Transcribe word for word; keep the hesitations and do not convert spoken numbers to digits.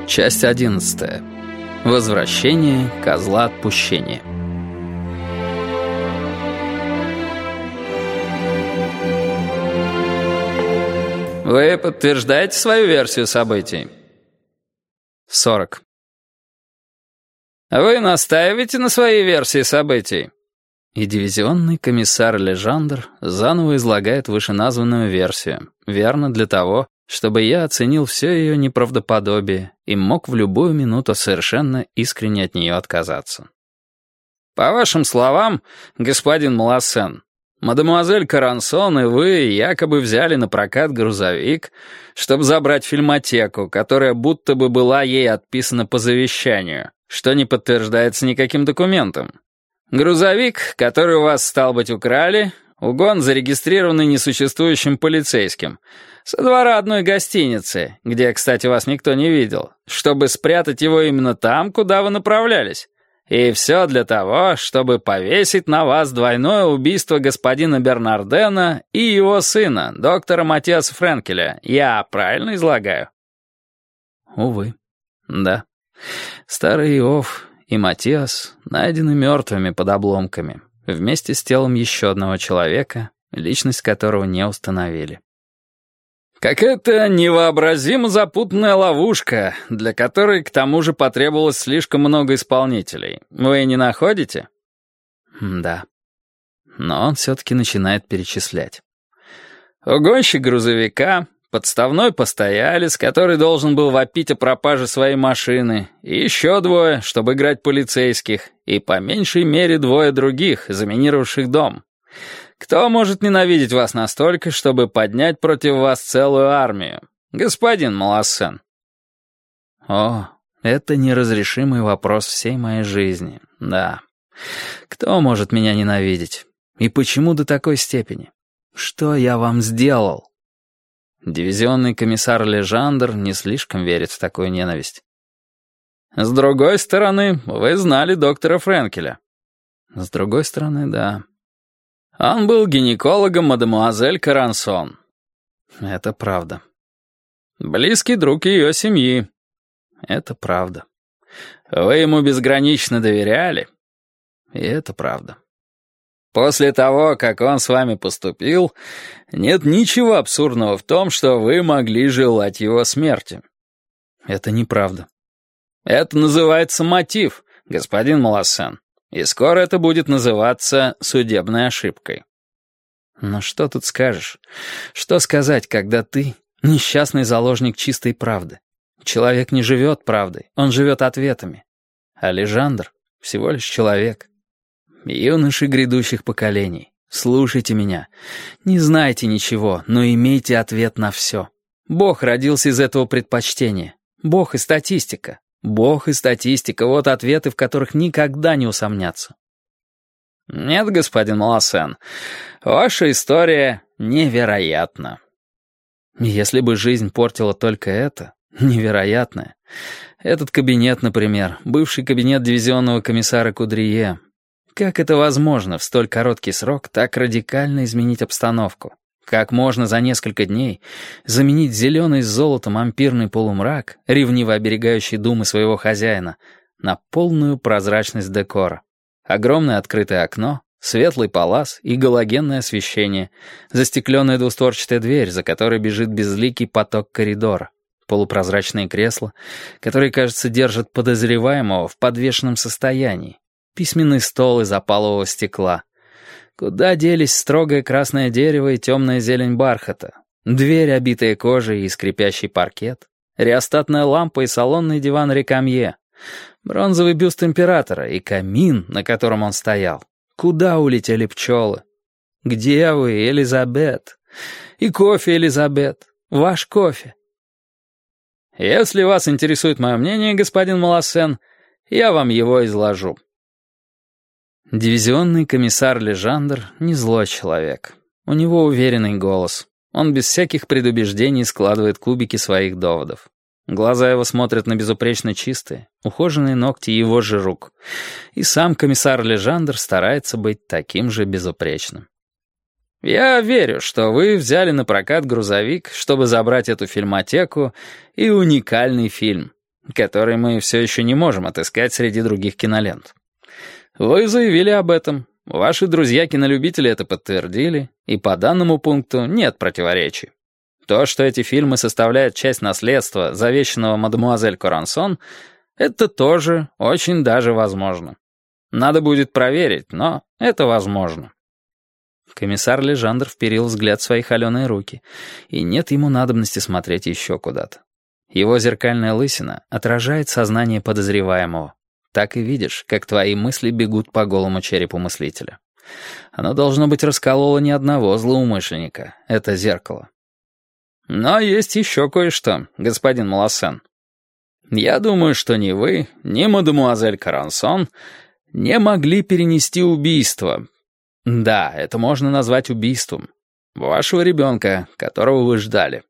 Часть одиннадцатая. Возвращение козла отпущения. Вы подтверждаете свою версию событий? сорок. Вы настаиваете на своей версии событий? И дивизионный комиссар Лежандр заново излагает вышеназванную версию, верно для того, чтобы я оценил все ее неправдоподобие и мог в любую минуту совершенно искренне от нее отказаться. По вашим словам, господин Малассен, мадемуазель Карансон и вы якобы взяли на прокат грузовик, чтобы забрать фильмотеку, которая будто бы была ей отписана по завещанию, что не подтверждается никаким документом. Грузовик, который у вас, стал быть, украли, угон, зарегистрированный несуществующим полицейским, со двора одной гостиницы, где, кстати, вас никто не видел, чтобы спрятать его именно там, куда вы направлялись. И все для того, чтобы повесить на вас двойное убийство господина Бернардена и его сына, доктора Матиаса Френкеля. Я правильно излагаю? Увы, да. Старый Иов и Матиас найдены мертвыми под обломками, вместе с телом еще одного человека, личность которого не установили. Какая-то невообразимо запутанная ловушка, для которой к тому же потребовалось слишком много исполнителей. Вы не находите? Да. Но он все-таки начинает перечислять. Угонщик грузовика, подставной постоялец, который должен был вопить о пропаже своей машины, и еще двое, чтобы играть полицейских, и по меньшей мере двое других, заминировавших дом. Кто может ненавидеть вас настолько, чтобы поднять против вас целую армию, господин Малассен? О, это неразрешимый вопрос всей моей жизни, да. Кто может меня ненавидеть? И почему до такой степени? Что я вам сделал? Дивизионный комиссар Лежандр не слишком верит в такую ненависть. С другой стороны, вы знали доктора Френкеля. С другой стороны, да. Он был гинекологом мадемуазель Карансон. Это правда. Близкий друг ее семьи. Это правда. Вы ему безгранично доверяли. И это правда. После того, как он с вами поступил, нет ничего абсурдного в том, что вы могли желать его смерти. Это неправда. Это называется мотив, господин Малассен. И скоро это будет называться судебной ошибкой. Но что тут скажешь? Что сказать, когда ты несчастный заложник чистой правды? Человек не живет правдой, он живет ответами. А Лежандр всего лишь человек. Юноши грядущих поколений, слушайте меня. Не знайте ничего, но имейте ответ на все. Бог родился из этого предпочтения. Бог и статистика. Бог и статистика — вот ответы, в которых никогда не усомнятся. Нет, господин Малассен, ваша история невероятна. Если бы жизнь портила только это, невероятное. Этот кабинет, например, бывший кабинет дивизионного комиссара Кудрие. Как это возможно в столь короткий срок так радикально изменить обстановку? Как можно за несколько дней заменить зеленый с золотом ампирный полумрак, ревниво оберегающий думы своего хозяина, на полную прозрачность декора? Огромное открытое окно, светлый палас и галогенное освещение, застекленная двустворчатая дверь, за которой бежит безликий поток коридора, полупрозрачные кресла, которые, кажется, держат подозреваемого в подвешенном состоянии, письменный стол из опалового стекла. Куда делись строгое красное дерево и темная зелень бархата, дверь, обитая кожей и скрипящий паркет, реостатная лампа и салонный диван Рекамье, бронзовый бюст императора и камин, на котором он стоял. Куда улетели пчелы? Где вы, Элизабет? И кофе, Элизабет, ваш кофе. Если вас интересует мое мнение, господин Малассен, я вам его изложу. Дивизионный комиссар Лежандр не злой человек. У него уверенный голос. Он без всяких предубеждений складывает кубики своих доводов. Глаза его смотрят на безупречно чистые, ухоженные ногти его же рук. И сам комиссар Лежандр старается быть таким же безупречным. Я верю, что вы взяли на прокат грузовик, чтобы забрать эту фильмотеку и уникальный фильм. который мы все еще не можем отыскать среди других кинолент. Вы заявили об этом, ваши друзья-кинолюбители это подтвердили, и по данному пункту нет противоречий. То, что эти фильмы составляют часть наследства, завещанного мадемуазель Корансон, это тоже очень даже возможно. Надо будет проверить, но это возможно. Комиссар Лежандр вперил взгляд в свои холеные руки, и нет ему надобности смотреть еще куда-то. Его зеркальная лысина отражает сознание подозреваемого. Так и видишь, как твои мысли бегут по голому черепу мыслителя. Оно, должно быть, раскололо ни одного злоумышленника, это зеркало. Но есть еще кое-что, господин Малассен. Я думаю, что ни вы, ни мадемуазель Корансон не могли перенести убийство. Да, это можно назвать убийством. Вашего ребенка, которого вы ждали.